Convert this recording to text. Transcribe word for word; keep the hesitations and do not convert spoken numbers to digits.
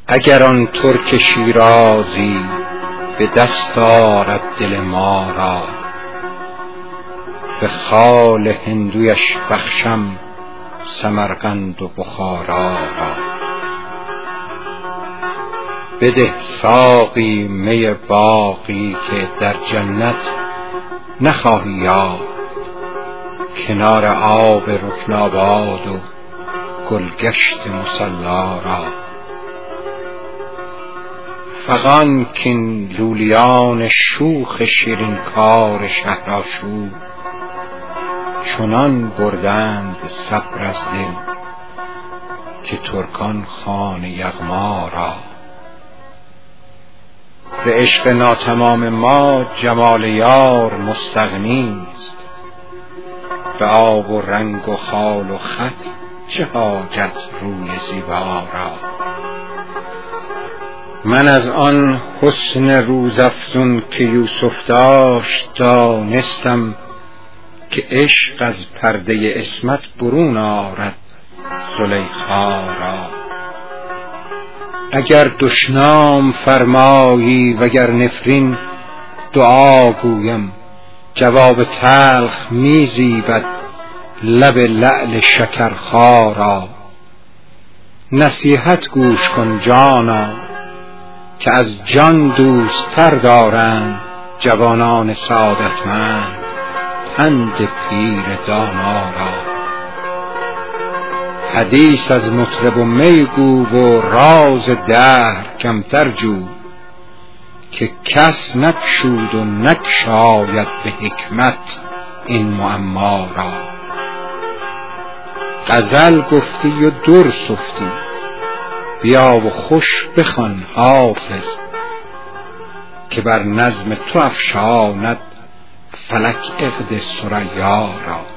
اگر آن ترک شیرازی به دست آرد دل ما را، به خال هندویش بخشم سمرقند و بخارا را. بده ساقی می باقی که در جنت نخواهی یافت، کنار آب رکناباد و گلگشت مصلا را. فغان کین لولیان شوخ شیرین کار شهرآشوب، چنان بردند صبر از دل که ترکان خوان یغما را. ز عشق ناتمام ما جمال یار مستغنی است، به آب و رنگ و خال و خط چه حاجت روی زیبا را. من از آن حسن روزافزون که یوسف داشت دانستم، که عشق از پرده عصمت برون آرد زلیخا را. اگر دشنام فرمایی وگر نفرین دعا گویم، جواب تلخ می زیبد لب لعل شکرخا را. نصیحت گوش کن جانا که از جان دوست تر دارند جوانان سعادتمند پند پیر دانا را. حدیث از مطرب و می گو و راز دهر کمتر جو، که کس نگشود و نگشاید به حکمت این معما را. غزل گفتی و در سفتی، بیا و خوش بخوان حافظ، که بر نظم تو افشاند فلک عقد ثریا را.